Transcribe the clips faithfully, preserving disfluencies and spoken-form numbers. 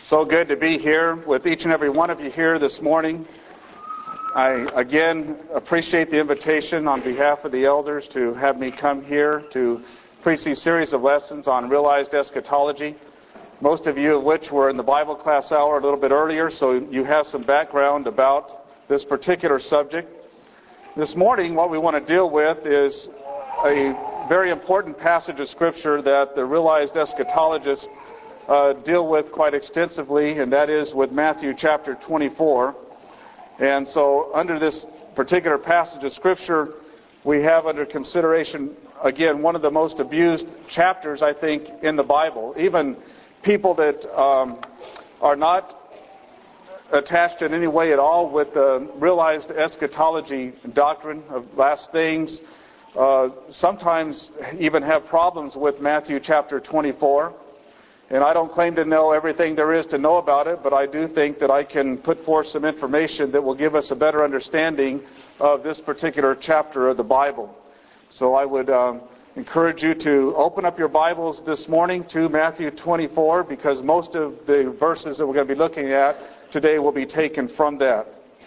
So good to be here with each and every one of you here this morning. I again appreciate the invitation on behalf of the elders to have me come here to preach these series of lessons on realized eschatology. Most of you of which were in the Bible class hour a little bit earlier, so you have some background about this particular subject. This morning, what we want to deal with is a very important passage of Scripture that the realized eschatologists uh, deal with quite extensively, and that is with Matthew chapter twenty-four. And so under this particular passage of Scripture, we have under consideration, again, one of the most abused chapters, I think, in the Bible. Even people that um, are not attached in any way at all with the realized eschatology doctrine of last things, uh, sometimes even have problems with Matthew chapter twenty-four. And I don't claim to know everything there is to know about it, but I do think that I can put forth some information that will give us a better understanding of this particular chapter of the Bible. So I would um, encourage you to open up your Bibles this morning to Matthew twenty-four, because most of the verses that we're going to be looking at today will be taken from that.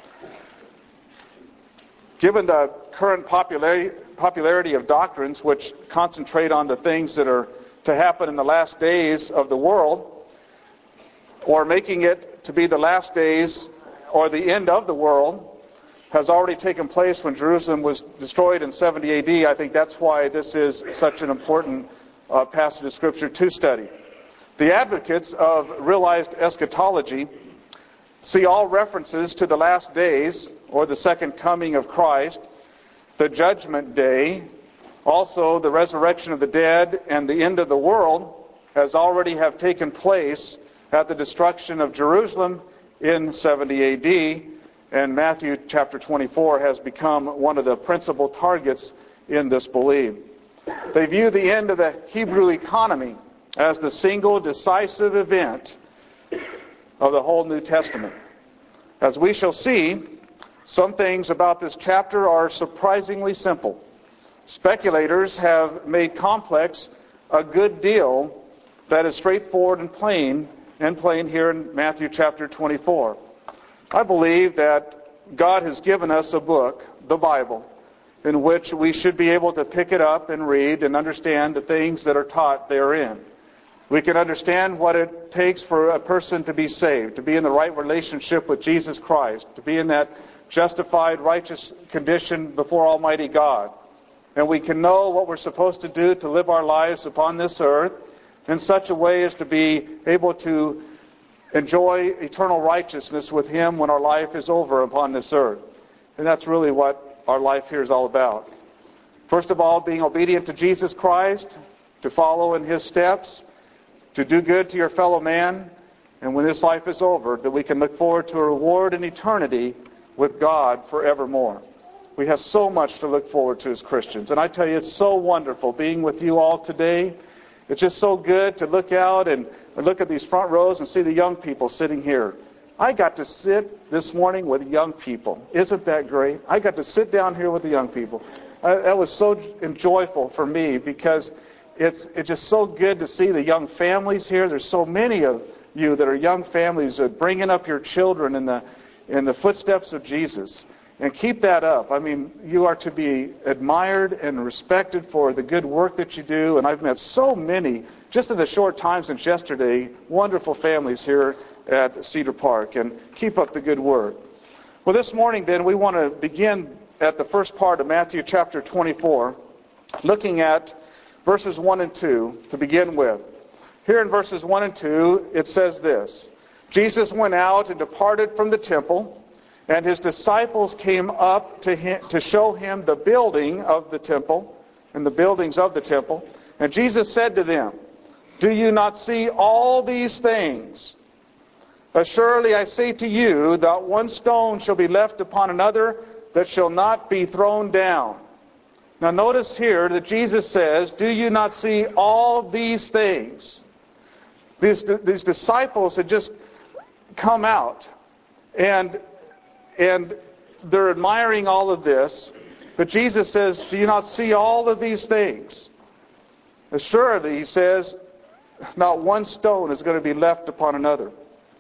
Given the current popularity, popularity of doctrines which concentrate on the things that are to happen in the last days of the world, or making it to be the last days or the end of the world, has already taken place when Jerusalem was destroyed in seventy A D. I think that's why this is such an important uh, passage of Scripture to study. The advocates of realized eschatology see all references to the last days, or the second coming of Christ, the judgment day, also the resurrection of the dead, and the end of the world has already have taken place at the destruction of Jerusalem in seventy A D, and Matthew chapter twenty-four has become one of the principal targets in this belief. They view the end of the Hebrew economy as the single decisive event of the whole New Testament. As we shall see, some things about this chapter are surprisingly simple. Speculators have made complex a good deal that is straightforward and plain, and plain here in Matthew chapter twenty-four. I believe that God has given us a book, the Bible, in which we should be able to pick it up and read and understand the things that are taught therein. We can understand what it takes for a person to be saved, to be in the right relationship with Jesus Christ, to be in that justified, righteous condition before Almighty God. And we can know what we're supposed to do to live our lives upon this earth in such a way as to be able to enjoy eternal righteousness with Him when our life is over upon this earth. And that's really what our life here is all about. First of all, being obedient to Jesus Christ, to follow in His steps, to do good to your fellow man, and when this life is over, that we can look forward to a reward in eternity with God forevermore. We have so much to look forward to as Christians. And I tell you, it's so wonderful being with you all today. It's just so good to look out and look at these front rows and see the young people sitting here. I got to sit this morning with young people. Isn't that great? I got to sit down here with the young people. I, that was so joyful for me, because it's it's just so good to see the young families here. There's so many of you that are young families that are bringing up your children in the in the footsteps of Jesus. And keep that up. I mean, you are to be admired and respected for the good work that you do. And I've met so many, just in the short time since yesterday, wonderful families here at Cedar Park. And keep up the good work. Well, this morning then, we want to begin at the first part of Matthew chapter twenty-four, looking at verses one and two to begin with. Here in verses one and two, it says this: Jesus went out and departed from the temple, and His disciples came up to him to show Him the building of the temple, and the buildings of the temple. And Jesus said to them, "Do you not see all these things? Assuredly I say to you, that one stone shall be left upon another that shall not be thrown down." Now notice here that Jesus says, "Do you not see all these things?" These, these disciples had just come out, and And they're admiring all of this. But Jesus says, "Do you not see all of these things?" Assuredly, He says, not one stone is going to be left upon another.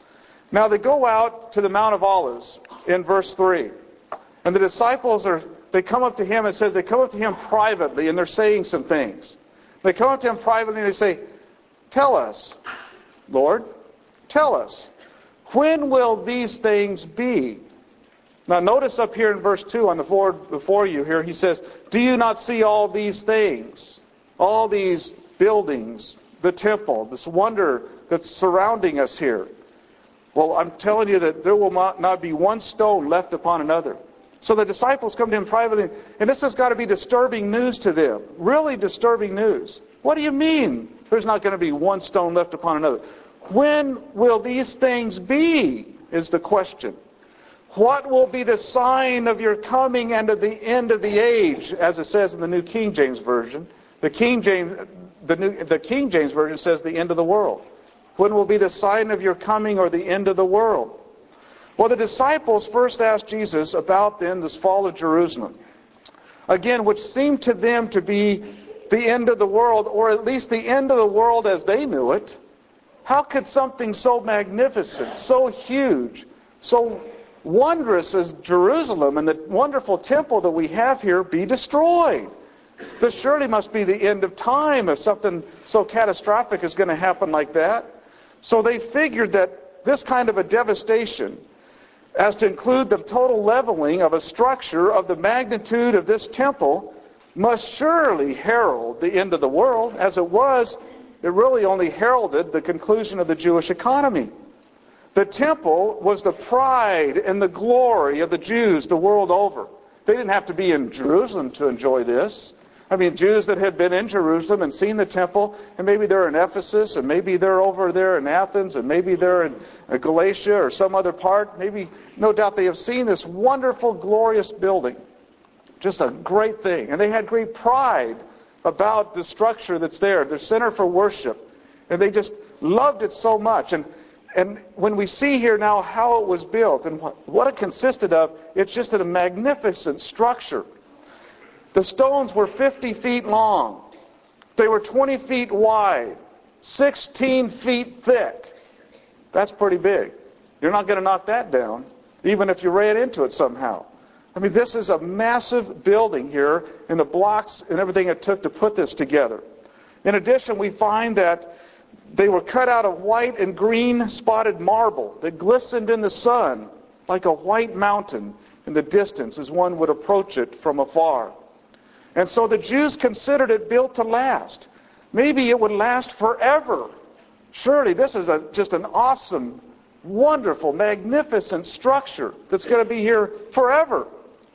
Now they go out to the Mount of Olives in verse three. And the disciples are, they come up to him, and it says they come up to him privately, and they're saying some things. They come up to him privately and they say, "Tell us, Lord, tell us, when will these things be?" Now notice up here in verse two on the board before you here, he says, "Do you not see all these things? All these buildings, the temple, this wonder that's surrounding us here?" Well, I'm telling you that there will not, not be one stone left upon another. So the disciples come to him privately, and this has got to be disturbing news to them. Really disturbing news. What do you mean there's not going to be one stone left upon another? When will these things be, is the question. What will be the sign of your coming and of the end of the age, as it says in the New King James Version? The King James, the, New, the King James Version says the end of the world. When will be the sign of your coming or the end of the world? Well, the disciples first asked Jesus about then this fall of Jerusalem. Again, which seemed to them to be the end of the world, or at least the end of the world as they knew it. How could something so magnificent, so huge, so wondrous as Jerusalem and the wonderful temple that we have here be destroyed? This surely must be the end of time if something so catastrophic is going to happen like that. So they figured that this kind of a devastation, as to include the total leveling of a structure of the magnitude of this temple, must surely herald the end of the world. As it was, it really only heralded the conclusion of the Jewish economy. The temple was the pride and the glory of the Jews the world over. They didn't have to be in Jerusalem to enjoy this. I mean, Jews that had been in Jerusalem and seen the temple, and maybe they're in Ephesus, and maybe they're over there in Athens, and maybe they're in Galatia or some other part. Maybe, no doubt, they have seen this wonderful, glorious building. Just a great thing. And they had great pride about the structure that's there, their center for worship. And they just loved it so much. And and when we see here now how it was built and what, what it consisted of, it's just a magnificent structure. The stones were fifty feet long. They were twenty feet wide, sixteen feet thick. That's pretty big. You're not going to knock that down, even if you ran into it somehow. I mean, this is a massive building here, and the blocks and everything it took to put this together. In addition, we find that they were cut out of white and green spotted marble that glistened in the sun like a white mountain in the distance as one would approach it from afar. And so the Jews considered it built to last. Maybe it would last forever. Surely this is a, just an awesome, wonderful, magnificent structure that's going to be here forever.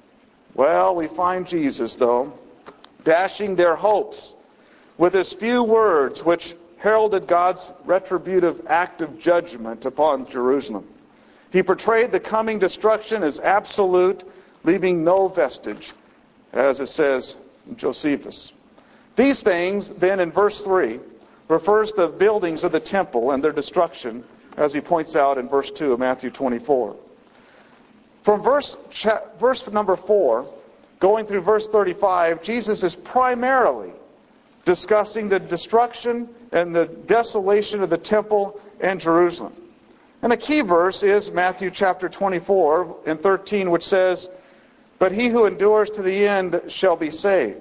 Well, we find Jesus, though, dashing their hopes with his few words which heralded God's retributive act of judgment upon Jerusalem. He portrayed the coming destruction as absolute, leaving no vestige, as it says in Josephus. These things, then, in verse three, refers to the buildings of the temple and their destruction, as he points out in verse two of Matthew twenty-four. From verse, verse number four, going through verse thirty-five, Jesus is primarily discussing the destruction and the desolation of the temple and Jerusalem. And the key verse is Matthew chapter twenty-four and thirteen, which says, "But he who endures to the end shall be saved."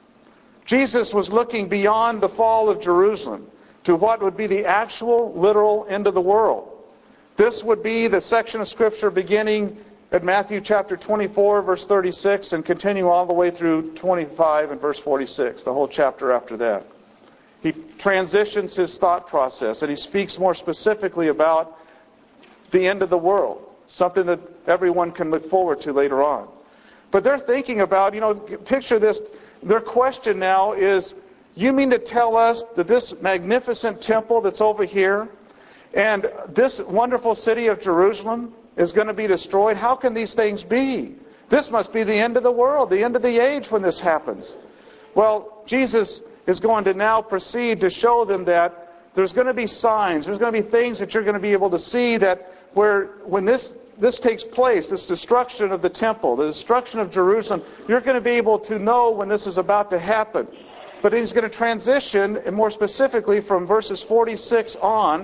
Jesus was looking beyond the fall of Jerusalem to what would be the actual, literal end of the world. This would be the section of Scripture beginning at Matthew chapter twenty-four, verse thirty-six, and continue all the way through twenty-five and verse forty-six, the whole chapter after that. He transitions his thought process, and he speaks more specifically about the end of the world, something that everyone can look forward to later on. But they're thinking about, you know, picture this, their question now is, you mean to tell us that this magnificent temple that's over here and this wonderful city of Jerusalem is going to be destroyed? How can these things be? This must be the end of the world, the end of the age when this happens. Well, Jesus is going to now proceed to show them that there's going to be signs, there's going to be things that you're going to be able to see that where when this this takes place, this destruction of the temple, the destruction of Jerusalem, you're going to be able to know when this is about to happen. But he's going to transition, and more specifically from verses forty-six on,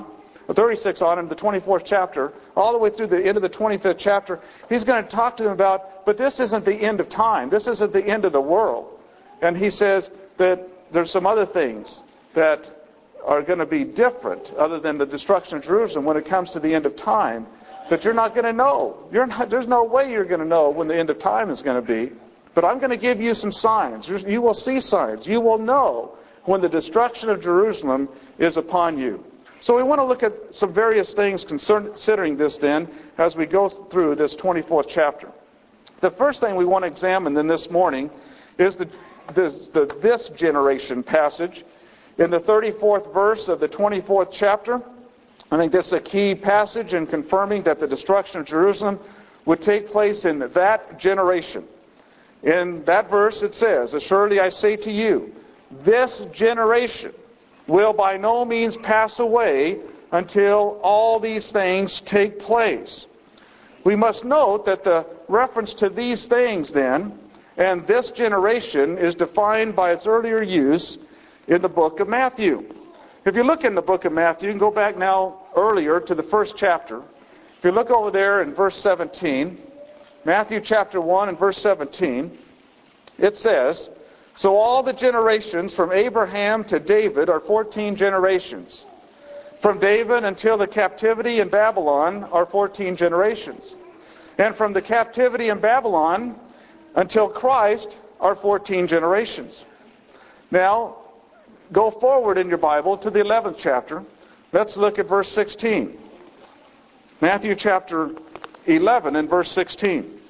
thirty-six on in the twenty-fourth chapter, all the way through the end of the twenty-fifth chapter. He's going to talk to them about, but this isn't the end of time. This isn't the end of the world. And he says that there's some other things that are going to be different other than the destruction of Jerusalem when it comes to the end of time that you're not going to know. You're not, there's no way you're going to know when the end of time is going to be. But I'm going to give you some signs. You will see signs. You will know when the destruction of Jerusalem is upon you. So we want to look at some various things considering this then as we go through this twenty-fourth chapter. The first thing we want to examine then this morning is the this, the this generation passage in the thirty-fourth verse of the twenty-fourth chapter. I think this is a key passage in confirming that the destruction of Jerusalem would take place in that generation. In that verse it says, "Assuredly I say to you, this generation will by no means pass away until all these things take place." We must note that the reference to these things then, and this generation, is defined by its earlier use in the book of Matthew. If you look in the book of Matthew, you can go back now earlier to the first chapter. If you look over there in verse seventeen, Matthew chapter one and verse seventeen, it says, "So all the generations from Abraham to David are fourteen generations. From David until the captivity in Babylon are fourteen generations. And from the captivity in Babylon until Christ are fourteen generations." Now, go forward in your Bible to the eleventh chapter. Let's look at verse sixteen. Matthew chapter eleven and verse sixteen.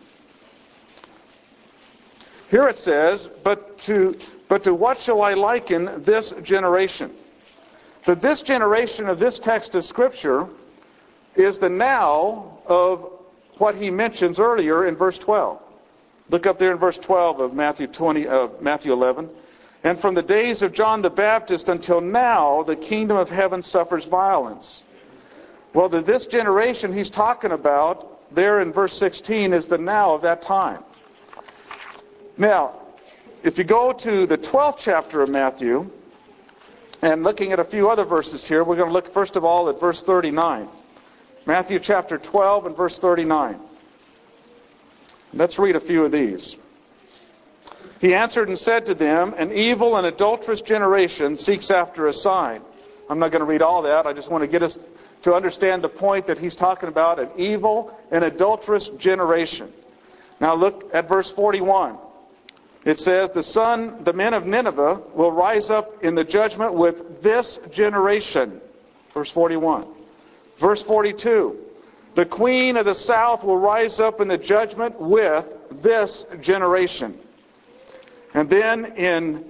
Here it says, but to, but to what shall I liken this generation? That this generation of this text of Scripture is the now of what he mentions earlier in verse twelve. Look up there in verse twelve of Matthew twenty, uh, Matthew eleven. "And from the days of John the Baptist until now, the kingdom of heaven suffers violence." Well, the this generation he's talking about there in verse sixteen is the now of that time. Now, if you go to the twelfth chapter of Matthew, and looking at a few other verses here, we're going to look first of all at verse thirty-nine. Matthew chapter twelve and verse thirty-nine. Let's read a few of these. "He answered and said to them, An evil and adulterous generation seeks after a sign." I'm not going to read all that. I just want to get us to understand the point that he's talking about, an evil and adulterous generation. Now look at verse forty-one. It says, the son, the men of Nineveh will rise up in the judgment with this generation. Verse forty-one. Verse forty-two. "The queen of the south will rise up in the judgment with this generation." And then in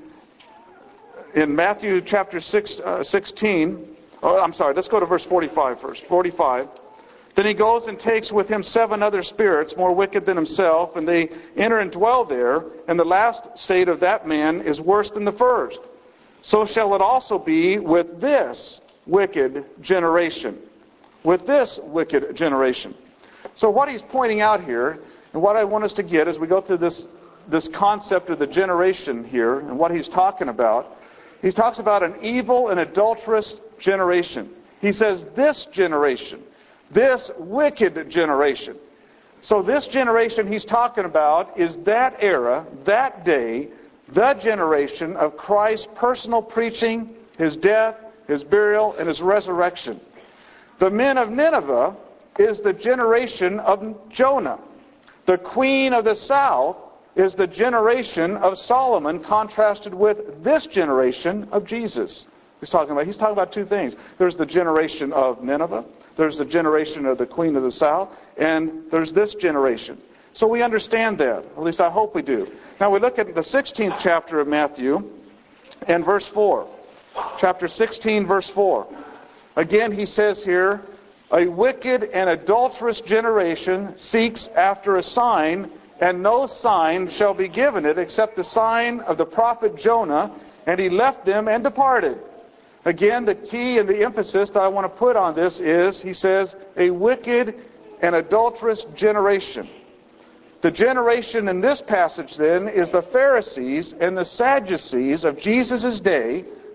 in Matthew chapter six, uh, sixteen, oh, I'm sorry, let's go to verse forty-five first. forty-five. "Then he goes and takes with him seven other spirits more wicked than himself, and they enter and dwell there, and the last state of that man is worse than the first. So shall it also be with this wicked generation." With this wicked generation. So what he's pointing out here, and what I want us to get as we go through this, this concept of the generation here, and what he's talking about, he talks about an evil and adulterous generation. He says this generation. This wicked generation. So this generation he's talking about is that era, that day, the generation of Christ's personal preaching, His death, His burial, and His resurrection. The men of Nineveh is the generation of Jonah. The queen of the south is the generation of Solomon, contrasted with this generation of Jesus. He's talking about, he's talking about two things. There's the generation of Nineveh. There's the generation of the queen of the south. And there's this generation. So we understand that. At least I hope we do. Now we look at the sixteenth chapter of Matthew and verse four. Chapter sixteen, verse four. Again, he says here, "A wicked and adulterous generation seeks after a sign, and no sign shall be given it except the sign of the prophet Jonah, and he left them and departed." Again, the key and the emphasis that I want to put on this is, he says, a wicked and adulterous generation. The generation in this passage then is the Pharisees and the Sadducees of Jesus' day,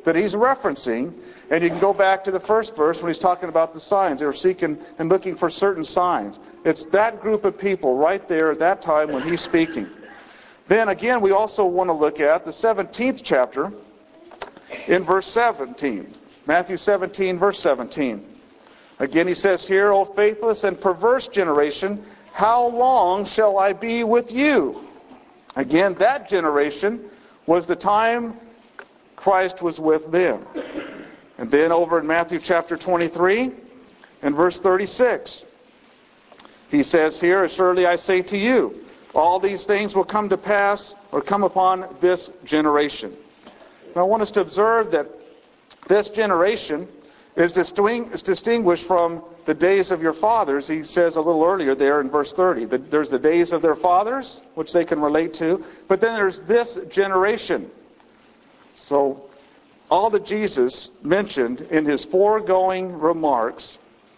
that he's referencing. And you can go back to the first verse when he's talking about the signs. They were seeking and looking for certain signs. It's that group of people right there at that time when he's speaking. Then again, we also want to look at the seventeenth chapter in verse seventeen. Matthew seventeen, verse seventeen. Again, he says here, O faithless and perverse generation, how long shall I be with you? Again, that generation was the time Christ was with them. And then over in Matthew chapter twenty-three and verse thirty-six, he says here, Surely I say to you, all these things will come to pass or come upon this generation. Now I want us to observe that this generation is distinguished from the days of your fathers. He says a little earlier there in verse thirty, that there's the days of their fathers, which they can relate to, but then there's this generation. So all that Jesus mentioned in his foregoing remarks,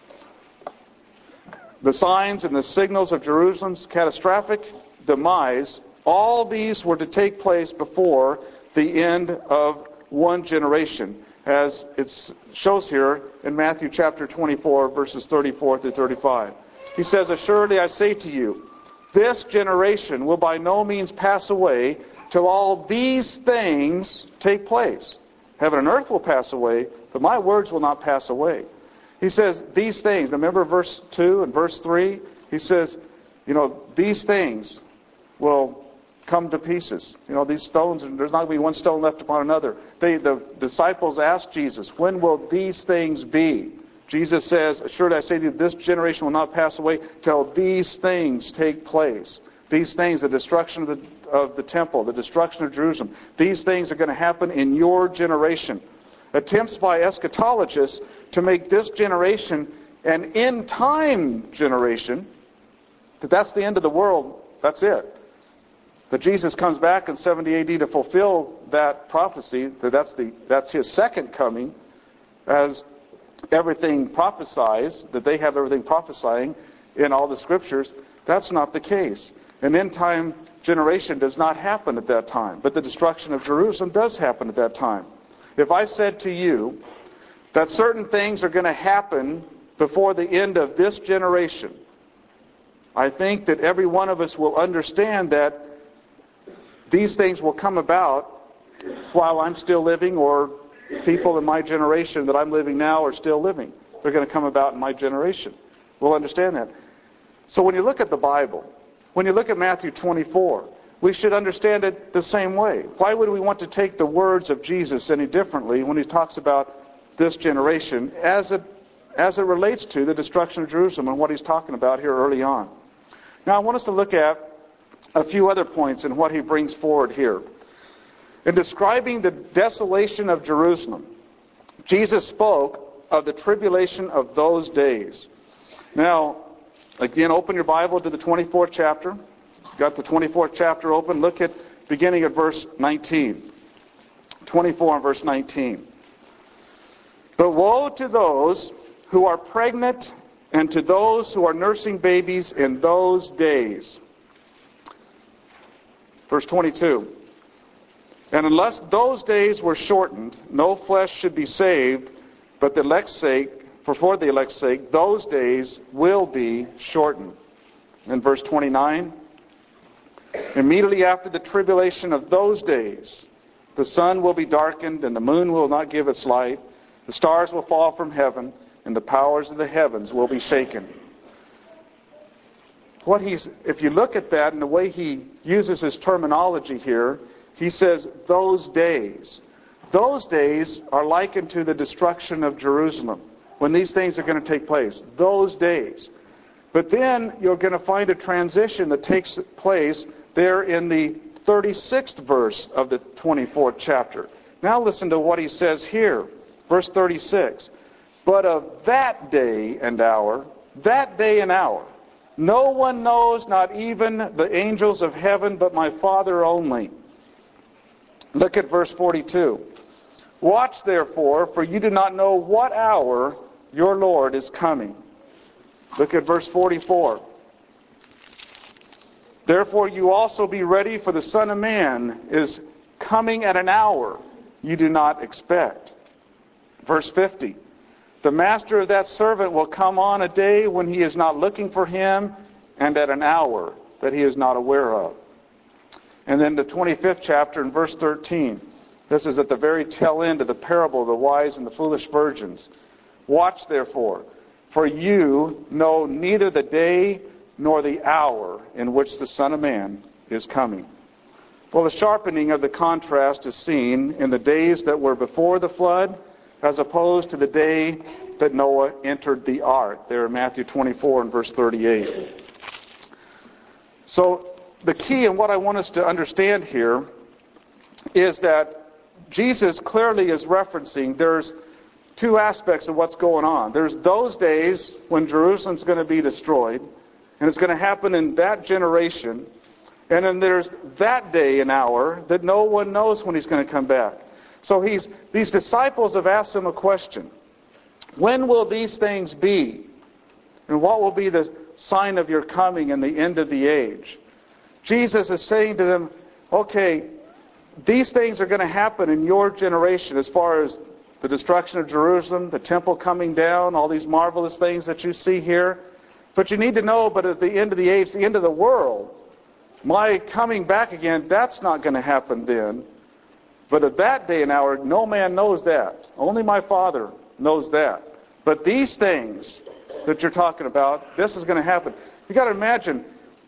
the signs and the signals of Jerusalem's catastrophic demise, all these were to take place before the end of one generation, as it shows here in Matthew chapter twenty-four, verses thirty-four through thirty-five. He says, Assuredly I say to you, this generation will by no means pass away till all these things take place. Heaven and earth will pass away, but my words will not pass away. He says, these things, remember verse two and verse three? He says, you know, these things will come to pieces. You know, these stones, and there's not going to be one stone left upon another. They, the disciples asked Jesus, when will these things be? Jesus says, Assuredly I say to you, this generation will not pass away till these things take place. These things, the destruction of the, of the temple, the destruction of Jerusalem, these things are going to happen in your generation. Attempts by eschatologists to make this generation an end-time generation, that that's the end of the world, that's it. But Jesus comes back in seventy A D to fulfill that prophecy, that that's, the, that's his second coming, as everything prophesies, that they have everything prophesying in all the scriptures. That's not the case. An end-time generation does not happen at that time, but the destruction of Jerusalem does happen at that time. If I said to you that certain things are going to happen before the end of this generation, I think that every one of us will understand that these things will come about while I'm still living, or people in my generation that I'm living now are still living. They're going to come about in my generation. We'll understand that. So when you look at the Bible, when you look at Matthew twenty-four, we should understand it the same way. Why would we want to take the words of Jesus any differently when he talks about this generation as it, as it relates to the destruction of Jerusalem and what he's talking about here early on? Now I want us to look at a few other points in what he brings forward here. In describing the desolation of Jerusalem, Jesus spoke of the tribulation of those days. Now, again, open your Bible to the twenty-fourth chapter. Got the twenty-fourth chapter open. Look at beginning at verse nineteen. twenty-four and verse nineteen. But woe to those who are pregnant and to those who are nursing babies in those days. Verse twenty-two. And unless those days were shortened, no flesh should be saved, but the elect's sake, for for the elect's sake, those days will be shortened. In verse twenty-nine. Immediately after the tribulation of those days, the sun will be darkened, and the moon will not give its light. The stars will fall from heaven, and the powers of the heavens will be shaken. What he's, if you look at that and the way he uses his terminology here, he says, those days. Those days are likened to the destruction of Jerusalem, when these things are going to take place. Those days. But then you're going to find a transition that takes place there in the thirty-sixth verse of the twenty-fourth chapter. Now listen to what he says here. Verse thirty-six. But of that day and hour, that day and hour, no one knows, not even the angels of heaven, but my Father only. Look at verse forty-two. Watch therefore, for you do not know what hour your Lord is coming. Look at verse forty-four. Therefore you also be ready, for the Son of Man is coming at an hour you do not expect. Verse fifty, the master of that servant will come on a day when he is not looking for him, and at an hour that he is not aware of. And then the twenty-fifth chapter in verse thirteen. This is at the very tail end of the parable of the wise and the foolish virgins. Watch therefore, for you know neither the day nor the hour in which the Son of Man is coming. Well, the sharpening of the contrast is seen in the days that were before the flood, as opposed to the day that Noah entered the ark, there in Matthew twenty-four and verse thirty-eight. So the key and what I want us to understand here is that Jesus clearly is referencing there's two aspects of what's going on. There's those days when Jerusalem's going to be destroyed, and it's going to happen in that generation. And then there's that day and hour that no one knows when he's going to come back. So he's these disciples have asked him a question. When will these things be? And what will be the sign of your coming and the end of the age? Jesus is saying to them, okay, these things are going to happen in your generation as far as the destruction of Jerusalem, the temple coming down, all these marvelous things that you see here. But you need to know, but at the end of the age, the end of the world, my coming back again, that's not going to happen then. But at that day and hour, no man knows that. Only my Father knows that. But these things that you're talking about, this is going to happen. You got to imagine,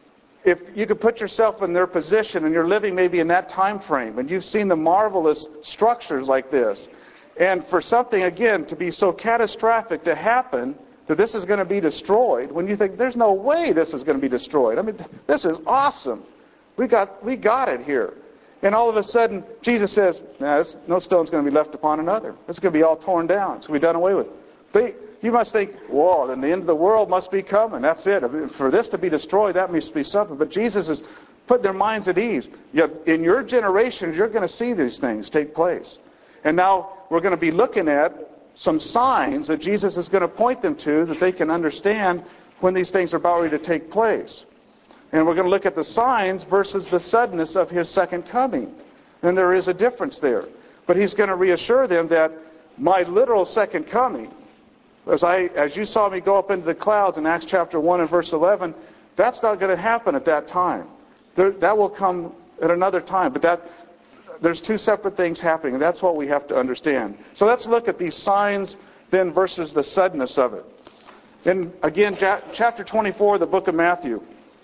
if you could put yourself in their position and you're living maybe in that time frame and you've seen the marvelous structures like this, and for something, again, to be so catastrophic to happen that this is going to be destroyed, when you think there's no way this is going to be destroyed. I mean, this is awesome. We got we got it here. And all of a sudden, Jesus says, nah, no stone's going to be left upon another. It's going to be all torn down. It's going to be done away with. They, you must think, whoa, then the end of the world must be coming. That's it. For this to be destroyed, that must be something. But Jesus is putting their minds at ease. In your generation, you're going to see these things take place. And now we're going to be looking at some signs that Jesus is going to point them to that they can understand when these things are about ready to take place. And we're going to look at the signs versus the suddenness of his second coming. And there is a difference there. But he's going to reassure them that my literal second coming, as I, as you saw me go up into the clouds in Acts chapter one and verse eleven, that's not going to happen at that time. There, that will come at another time. But that there's two separate things happening, and that's what we have to understand. So let's look at these signs then versus the suddenness of it. Then again, chapter twenty-four of the book of Matthew.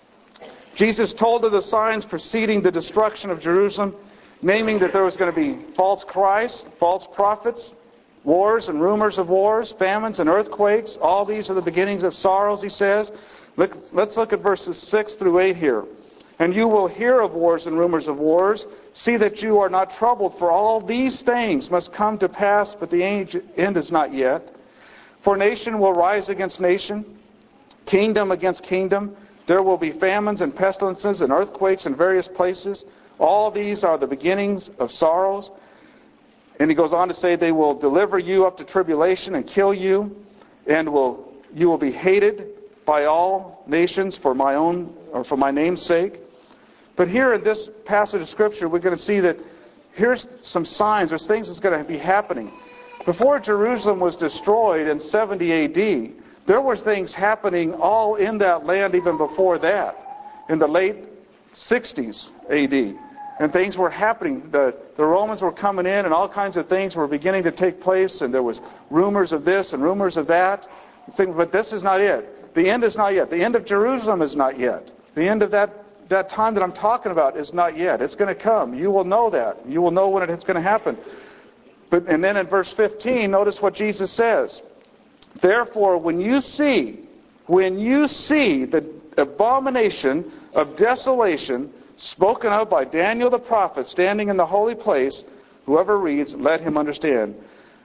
Jesus told of the signs preceding the destruction of Jerusalem, naming that there was going to be false Christs, false prophets, wars and rumors of wars, famines and earthquakes. All these are the beginnings of sorrows, he says. Let's look at verses six through eight here. And you will hear of wars and rumors of wars. See that you are not troubled, for all these things must come to pass, but the end is not yet. For nation will rise against nation, kingdom against kingdom. There will be famines and pestilences and earthquakes in various places. All these are the beginnings of sorrows. And he goes on to say, they will deliver you up to tribulation and kill you, and will you will be hated by all nations for my own or for my name's sake. But here in this passage of Scripture, we're going to see that here's some signs, there's things that's going to be happening. Before Jerusalem was destroyed in seventy A D, there were things happening all in that land even before that, in the late sixties A D. And things were happening. The, the Romans were coming in, and all kinds of things were beginning to take place, and there was rumors of this and rumors of that. But this is not it. The end is not yet. The end of Jerusalem is not yet. The end of that that time that I'm talking about is not yet. It's going to come. You will know that. You will know when it's going to happen. But and then in verse fifteen, notice what Jesus says. Therefore, when you see, when you see the abomination of desolation spoken of by Daniel the prophet standing in the holy place, whoever reads, let him understand.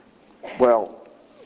Well,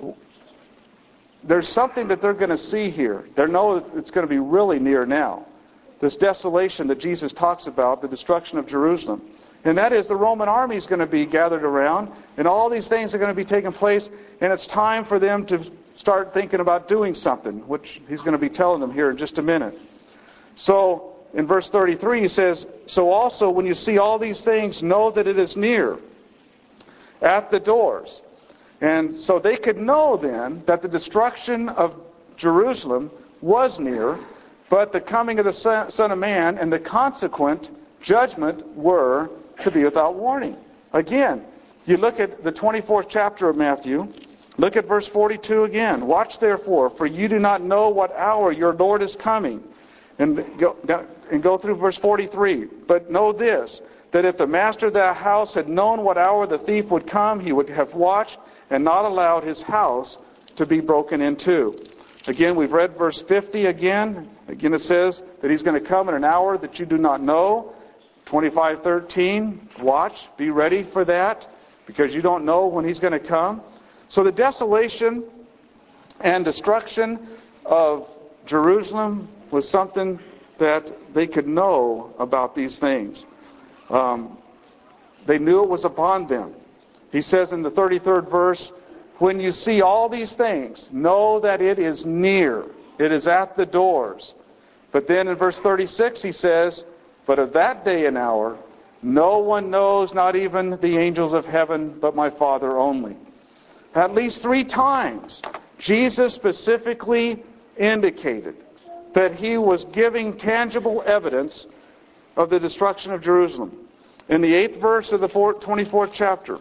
there's something that they're going to see here. They know it's going to be really near now. This desolation that Jesus talks about, the destruction of Jerusalem. And that is the Roman army is going to be gathered around, and all these things are going to be taking place, and it's time for them to start thinking about doing something, which he's going to be telling them here in just a minute. So, in verse thirty-three, he says, so also when you see all these things, know that it is near. at the doors. And so they could know then that the destruction of Jerusalem was near, but the coming of the Son of Man and the consequent judgment were to be without warning. Again, you look at the twenty-fourth chapter of Matthew. Look at verse forty-two again. Watch therefore, for you do not know what hour your Lord is coming. And go, and go through verse forty-three. But know this, that if the master of that house had known what hour the thief would come, he would have watched and not allowed his house to be broken into. Again, we've read verse fifty again. Again, it says that he's going to come in an hour that you do not know. twenty-five thirteen, watch, be ready for that, because you don't know when he's going to come. So the desolation and destruction of Jerusalem was something that they could know about these things. Um, they knew it was upon them. He says in the thirty-third verse, when you see all these things, know that it is near. It is at the doors. But then in verse thirty-six he says, but of that day and hour, no one knows, not even the angels of heaven, but my Father only. At least three times, Jesus specifically indicated that he was giving tangible evidence of the destruction of Jerusalem. In the eighth verse of the twenty-fourth chapter,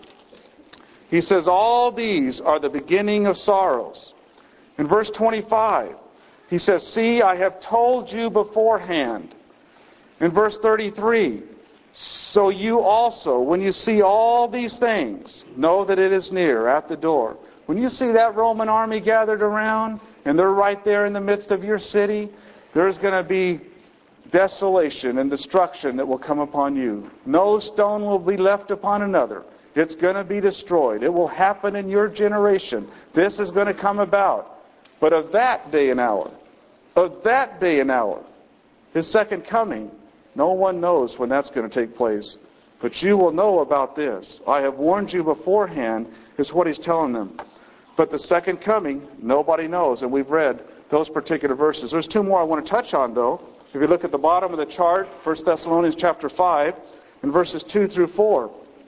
he says, all these are the beginning of sorrows. In verse twenty-five, he says, see, I have told you beforehand. In verse thirty-three, so you also, when you see all these things, know that it is near, at the door. When you see that Roman army gathered around, and they're right there in the midst of your city, there's going to be desolation and destruction that will come upon you. No stone will be left upon another. It's going to be destroyed. It will happen in your generation. This is going to come about. But of that day and hour, of that day and hour, his second coming, no one knows when that's going to take place. But you will know about this. I have warned you beforehand, is what he's telling them. But the second coming, nobody knows. And we've read those particular verses. There's two more I want to touch on, though. If you look at the bottom of the chart, First Thessalonians chapter five, and verses two through four.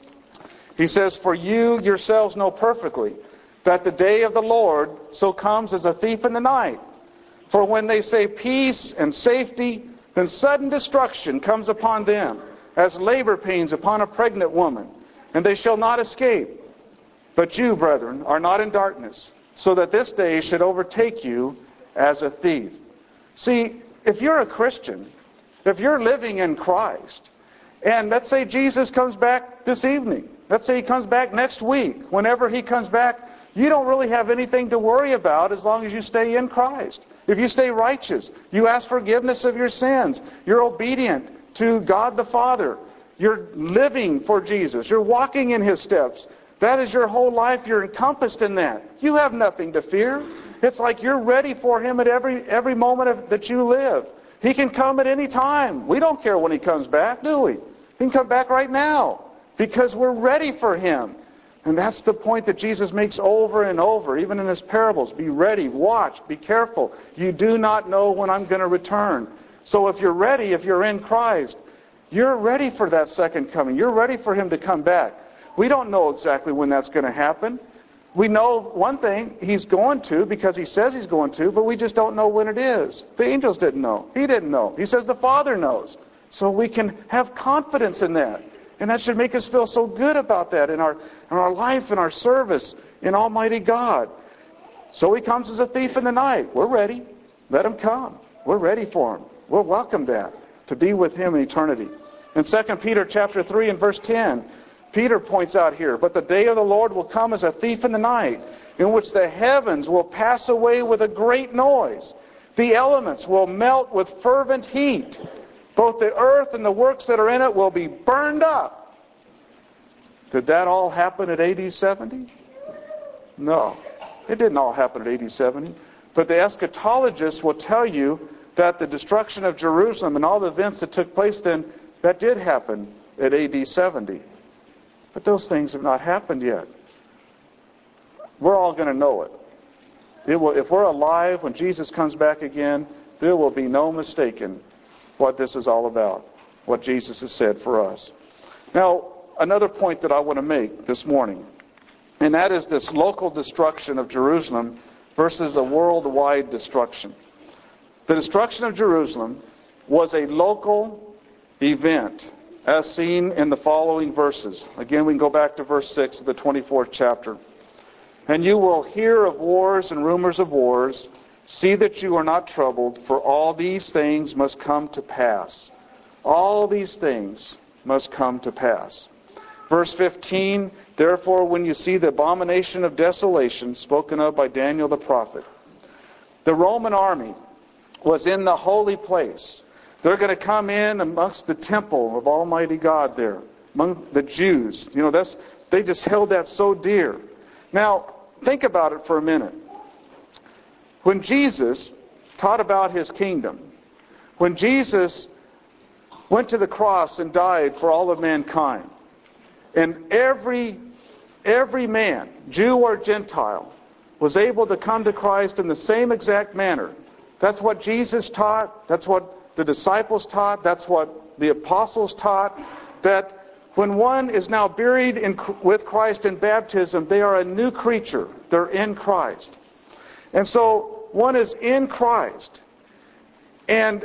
He says, for you yourselves know perfectly that the day of the Lord so comes as a thief in the night. For when they say peace and safety, then sudden destruction comes upon them, as labor pains upon a pregnant woman, and they shall not escape. But you, brethren, are not in darkness, so that this day should overtake you as a thief. See, if you're a Christian, if you're living in Christ, and let's say Jesus comes back this evening, let's say he comes back next week, whenever he comes back, you don't really have anything to worry about as long as you stay in Christ. If you stay righteous, you ask forgiveness of your sins, you're obedient to God the Father, you're living for Jesus, you're walking in his steps. That is your whole life. You're encompassed in that. You have nothing to fear. It's like you're ready for him at every every moment of, that you live. He can come at any time. We don't care when he comes back, do we? He can come back right now because we're ready for him. And that's the point that Jesus makes over and over, even in his parables. Be ready, watch, be careful. You do not know when I'm going to return. So if you're ready, if you're in Christ, you're ready for that second coming. You're ready for him to come back. We don't know exactly when that's going to happen. We know one thing, he's going to, because he says he's going to, but we just don't know when it is. The angels didn't know. He didn't know. He says the Father knows. So we can have confidence in that. And that should make us feel so good about that in our, in our life, in our service, in Almighty God. So he comes as a thief in the night. We're ready. Let him come. We're ready for him. We'll welcome that, to be with him in eternity. In Second Peter chapter three and verse ten, Peter points out here, but the day of the Lord will come as a thief in the night, in which the heavens will pass away with a great noise. The elements will melt with fervent heat. Both the earth and the works that are in it will be burned up. Did that all happen at A D seventy? No. It didn't all happen at A D seventy. But the eschatologists will tell you that the destruction of Jerusalem and all the events that took place then, that did happen at A D seventy. But those things have not happened yet. We're all going to know it. It will, if we're alive when Jesus comes back again, there will be no mistaking what this is all about, what Jesus has said for us. Now, another point that I want to make this morning And that is this local destruction of Jerusalem versus a worldwide destruction. The destruction of Jerusalem was a local event, as seen in the following verses. Again, we can go back to verse six of the twenty-fourth chapter. And you will hear of wars and rumors of wars. See that you are not troubled, for all these things must come to pass. All these things must come to pass. Verse fifteen, therefore when you see the abomination of desolation spoken of by Daniel the prophet, the Roman army was in the holy place. They're going to come in amongst the temple of Almighty God there, among the Jews. You know, that's they just held that so dear. Now, think about it for a minute. When Jesus taught about His kingdom, when Jesus went to the cross and died for all of mankind, and every every man, Jew or Gentile, was able to come to Christ in the same exact manner. That's what Jesus taught. That's what the disciples taught. That's what the apostles taught. That when one is now buried in, with Christ in baptism, they are a new creature. They're in Christ. And so one is in Christ. And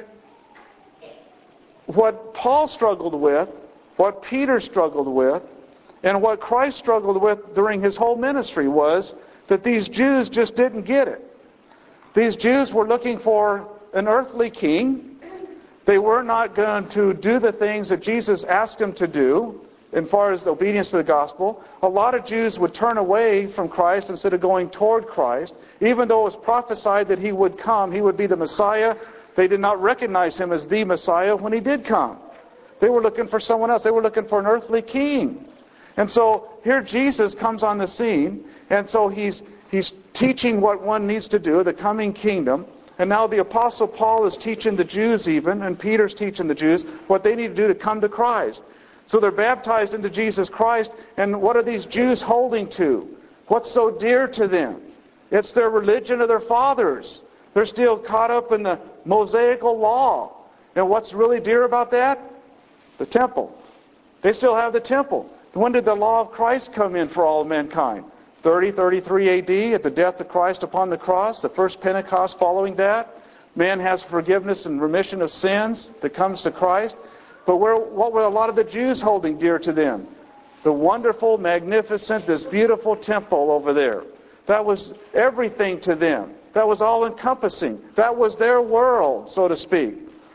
what Paul struggled with, what Peter struggled with, and what Christ struggled with during His whole ministry was that these Jews just didn't get it. These Jews were looking for an earthly king. They were not going to do the things that Jesus asked them to do as far as the obedience to the gospel. A lot of Jews would turn away from Christ instead of going toward Christ. Even though it was prophesied that He would come, He would be the Messiah, they did not recognize Him as the Messiah when He did come. They were looking for someone else. They were looking for an earthly king. And so here Jesus comes on the scene, and so he's he's teaching what one needs to do, the coming kingdom. And now the Apostle Paul is teaching the Jews even, and Peter's teaching the Jews, what they need to do to come to Christ. So they're baptized into Jesus Christ, and what are these Jews holding to? What's so dear to them? It's their religion of their fathers. They're still caught up in the Mosaical law. And what's really dear about that? The temple. They still have the temple. When did the law of Christ come in for all of mankind? thirty, thirty-three A D, at the death of Christ upon the cross, the first Pentecost following that. Man has forgiveness and remission of sins that comes to Christ. But where, what were a lot of the Jews holding dear to them? The wonderful, magnificent, this beautiful temple over there. That was everything to them. That was all-encompassing. That was their world, so to speak.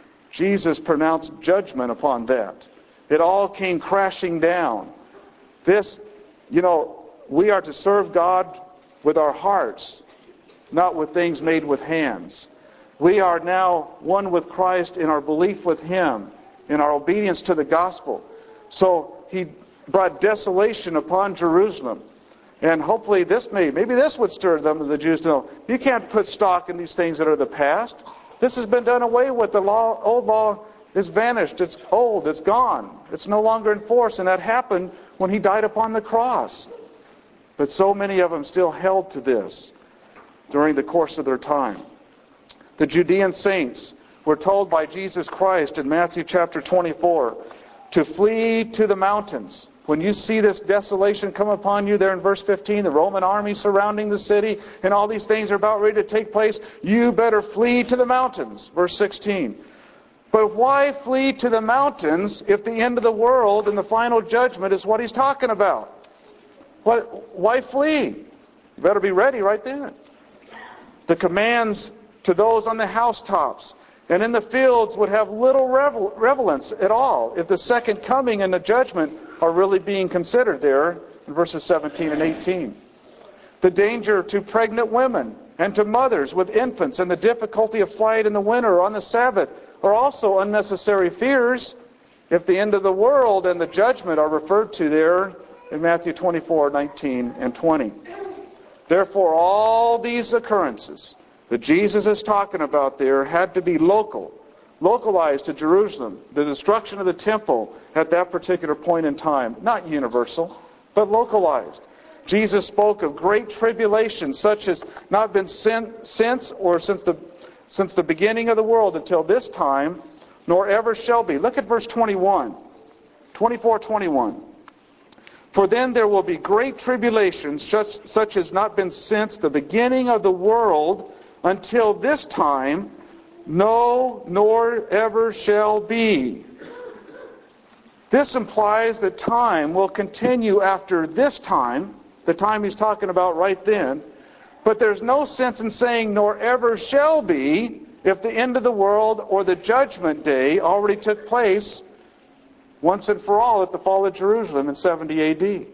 Jesus pronounced judgment upon that. It all came crashing down. This, you know, we are to serve God with our hearts, not with things made with hands. We are now one with Christ in our belief with Him, in our obedience to the gospel. So He brought desolation upon Jerusalem. And hopefully this may, maybe this would stir them, the Jews, to know, you can't put stock in these things that are the past. This has been done away with. The law, old law is vanished. It's old. It's gone. It's no longer in force. And that happened when He died upon the cross. But so many of them still held to this during the course of their time. The Judean saints were told by Jesus Christ in Matthew chapter twenty-four to flee to the mountains. When you see this desolation come upon you there in verse fifteen, the Roman army surrounding the city, and all these things are about ready to take place, you better flee to the mountains. Verse sixteen. But why flee to the mountains if the end of the world and the final judgment is what He's talking about? What, why flee? You better be ready right then. The commands to those on the housetops and in the fields would have little revel- relevance at all if the second coming and the judgment are really being considered there in verses seventeen and eighteen. The danger to pregnant women and to mothers with infants and the difficulty of flight in the winter or on the Sabbath are also unnecessary fears if the end of the world and the judgment are referred to there in Matthew twenty-four, nineteen and twenty. Therefore, all these occurrences that Jesus is talking about there had to be local, localized to Jerusalem. The destruction of the temple at that particular point in time, not universal, but localized. Jesus spoke of great tribulation, such as not been since or since the since the beginning of the world until this time, nor ever shall be. Look at verse twenty-one, twenty-four, twenty-one. For then there will be great tribulation, such, such has not been since the beginning of the world until this time, no, nor ever shall be. This implies that time will continue after this time, the time he's talking about right then. But there's no sense in saying nor ever shall be if the end of the world or the judgment day already took place once and for all at the fall of Jerusalem in seventy A D.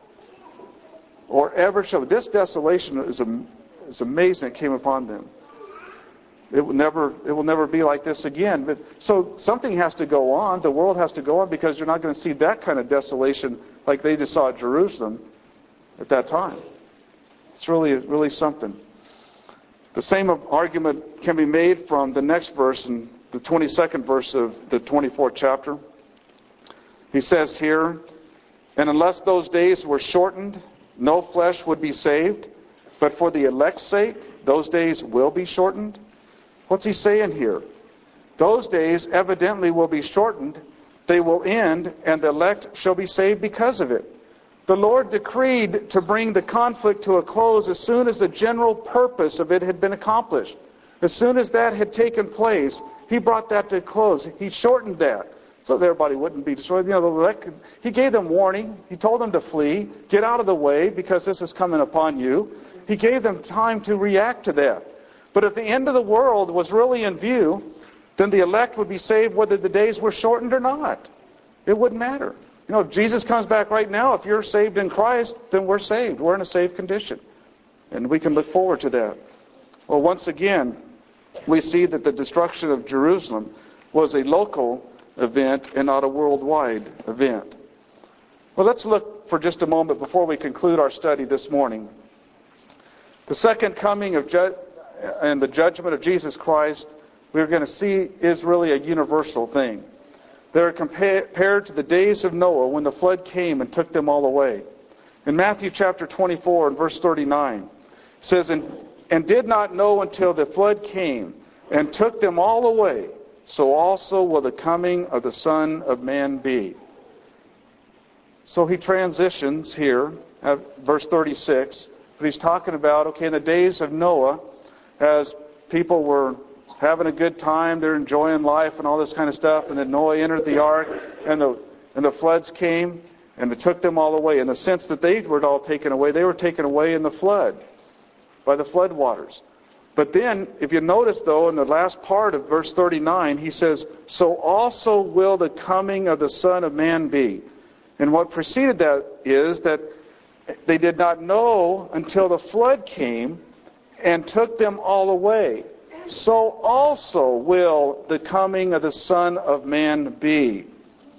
Or ever shall be. This desolation is, is amazing. It came upon them. It will never, it will never be like this again. But, so something has to go on. The world has to go on, because you're not going to see that kind of desolation like they just saw at Jerusalem at that time. It's really, really something. The same argument can be made from the next verse, in the twenty-second verse of the twenty-fourth chapter. He says here, and unless those days were shortened, no flesh would be saved. But for the elect's sake, those days will be shortened. What's he saying here? Those days evidently will be shortened. They will end, and the elect shall be saved because of it. The Lord decreed to bring the conflict to a close as soon as the general purpose of it had been accomplished. As soon as that had taken place, He brought that to a close. He shortened that so that everybody wouldn't be destroyed. You know, the elect, He gave them warning. He told them to flee, get out of the way, because this is coming upon you. He gave them time to react to that. But if the end of the world was really in view, then the elect would be saved whether the days were shortened or not. It wouldn't matter. You know, if Jesus comes back right now, if you're saved in Christ, then we're saved. We're in a saved condition. And we can look forward to that. Well, once again, we see that the destruction of Jerusalem was a local event and not a worldwide event. Well, let's look for just a moment before we conclude our study this morning. The second coming of ju- and the judgment of Jesus Christ, we're going to see, is really a universal thing. They're compared to the days of Noah when the flood came and took them all away. In Matthew chapter twenty-four and verse thirty-nine, it says, and, and did not know until the flood came and took them all away, so also will the coming of the Son of Man be. So he transitions here at verse thirty-six, but he's talking about, okay, in the days of Noah, as people were having a good time, they're enjoying life and all this kind of stuff, and then Noah entered the ark, and the and the floods came, and it took them all away. In the sense that they were all taken away, they were taken away in the flood, by the flood waters. But then, if you notice though, in the last part of verse thirty-nine, he says, so also will the coming of the Son of Man be. And what preceded that is that they did not know until the flood came and took them all away. So also will the coming of the Son of Man be.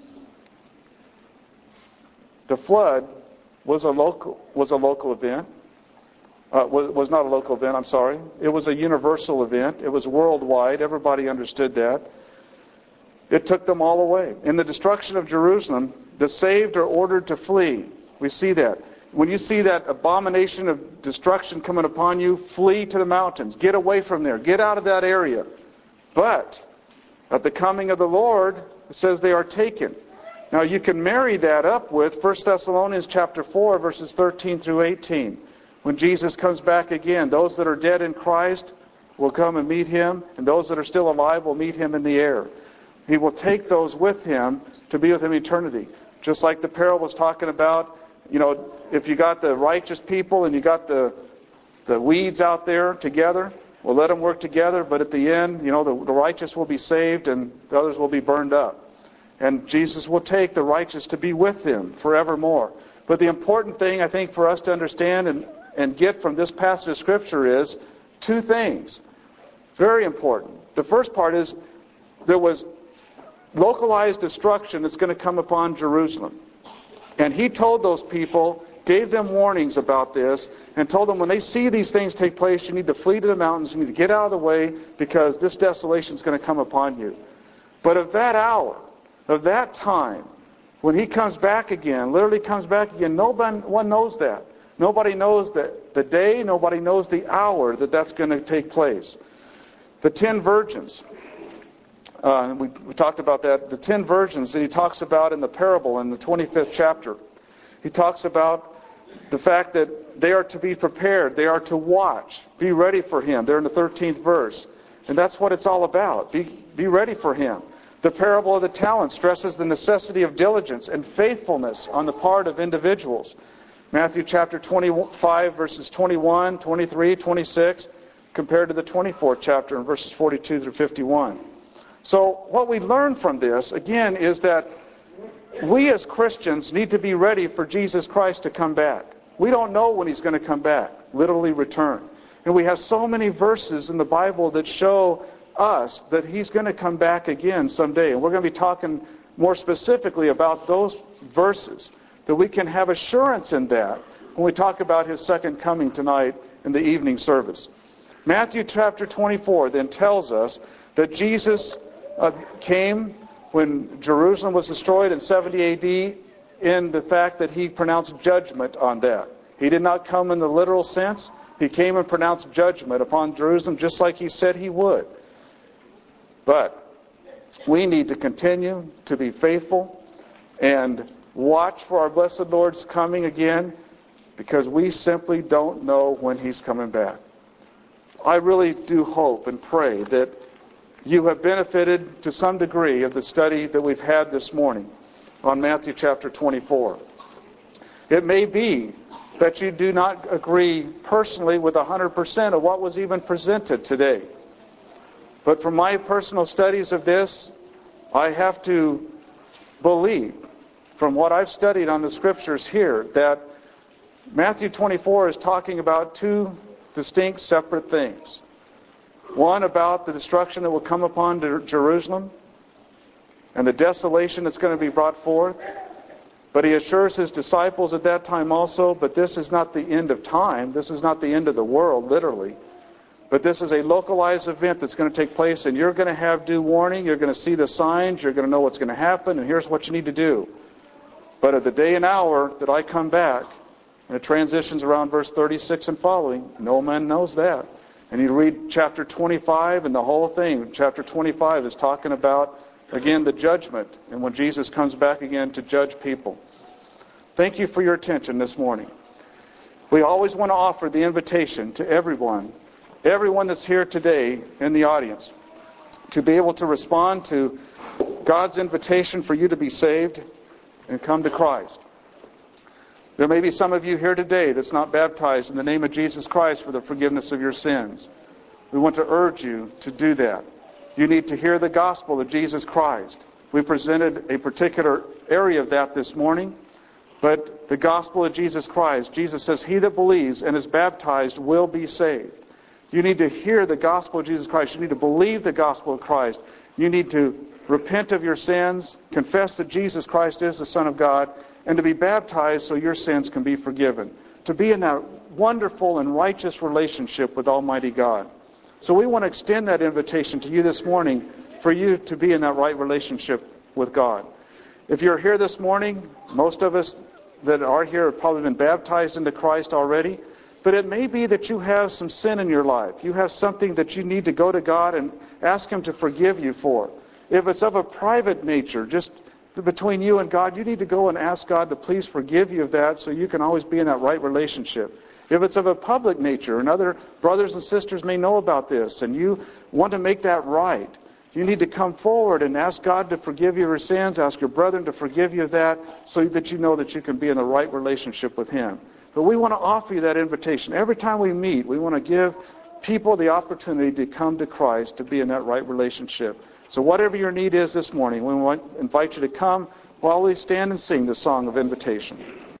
The flood was a local was a local event. Uh, was, was not a local event, I'm sorry. It was a universal event. It was worldwide. Everybody understood that. It took them all away. In the destruction of Jerusalem, the saved are ordered to flee. We see that. When you see that abomination of destruction coming upon you, flee to the mountains. Get away from there. Get out of that area. But at the coming of the Lord, it says they are taken. Now you can marry that up with First Thessalonians chapter four, verses thirteen through eighteen. When Jesus comes back again, those that are dead in Christ will come and meet Him, and those that are still alive will meet Him in the air. He will take those with Him to be with Him eternity. Just like the parable was talking about, you know, if you got the righteous people and you got the the weeds out there together, well, let them work together, but at the end, you know, the, the righteous will be saved and the others will be burned up. And Jesus will take the righteous to be with Him forevermore. But the important thing, I think, for us to understand and, and get from this passage of Scripture is two things. Very important. The first part is there was localized destruction that's going to come upon Jerusalem. And He told those people, gave them warnings about this, and told them when they see these things take place, you need to flee to the mountains, you need to get out of the way, because this desolation is going to come upon you. But of that hour, of that time, when He comes back again, literally comes back again, no one knows that. Nobody knows the, the day, nobody knows the hour that that's going to take place. The ten virgins, uh, we, we talked about that, the ten virgins that He talks about in the parable in the twenty-fifth chapter. He talks about the fact that they are to be prepared. They are to watch. Be ready for Him. They're in the thirteenth verse. And that's what it's all about. Be, be ready for Him. The parable of the talents stresses the necessity of diligence and faithfulness on the part of individuals. Matthew chapter twenty-five, verses twenty-one, twenty-three, twenty-six, compared to the twenty-fourth chapter in verses forty-two through fifty-one. So what we learn from this, again, is that we as Christians need to be ready for Jesus Christ to come back. We don't know when He's going to come back, literally return. And we have so many verses in the Bible that show us that He's going to come back again someday. And we're going to be talking more specifically about those verses, that we can have assurance in that when we talk about His second coming tonight in the evening service. Matthew chapter twenty-four then tells us that Jesus uh, came when Jerusalem was destroyed in seventy A D in the fact that He pronounced judgment on that. He did not come in the literal sense. He came and pronounced judgment upon Jerusalem just like He said He would. But we need to continue to be faithful and watch for our blessed Lord's coming again, because we simply don't know when He's coming back. I really do hope and pray that you have benefited to some degree of the study that we've had this morning on Matthew chapter twenty-four. It may be that you do not agree personally with one hundred percent of what was even presented today. But from my personal studies of this, I have to believe, from what I've studied on the Scriptures here, that Matthew twenty-four is talking about two distinct, separate things. One about the destruction that will come upon Jerusalem and the desolation that's going to be brought forth. But He assures His disciples at that time also, but this is not the end of time. This is not the end of the world, literally. But this is a localized event that's going to take place, and you're going to have due warning. You're going to see the signs. You're going to know what's going to happen, and here's what you need to do. But at the day and hour that I come back, and it transitions around verse thirty-six and following, no man knows that. And you read chapter twenty-five, and the whole thing, chapter twenty-five is talking about, again, the judgment, and when Jesus comes back again to judge people. Thank you for your attention this morning. We always want to offer the invitation to everyone, everyone that's here today in the audience, to be able to respond to God's invitation for you to be saved and come to Christ. There may be some of you here today that's not baptized in the name of Jesus Christ for the forgiveness of your sins. We want to urge you to do that. You need to hear the gospel of Jesus Christ. We presented a particular area of that this morning, but the gospel of Jesus Christ, Jesus says, he that believes and is baptized will be saved. You need to hear the gospel of Jesus Christ. You need to believe the gospel of Christ. You need to repent of your sins, confess that Jesus Christ is the Son of God, and to be baptized so your sins can be forgiven. To be in that wonderful and righteous relationship with Almighty God. So we want to extend that invitation to you this morning for you to be in that right relationship with God. If you're here this morning, most of us that are here have probably been baptized into Christ already. But it may be that you have some sin in your life. You have something that you need to go to God and ask Him to forgive you for. If it's of a private nature, just between you and God, you need to go and ask God to please forgive you of that so you can always be in that right relationship. If it's of a public nature, and other brothers and sisters may know about this, and you want to make that right, you need to come forward and ask God to forgive you of your sins, ask your brethren to forgive you of that, so that you know that you can be in the right relationship with Him. But we want to offer you that invitation. Every time we meet, we want to give people the opportunity to come to Christ, to be in that right relationship. So whatever your need is this morning, we want to invite you to come while we stand and sing the song of invitation.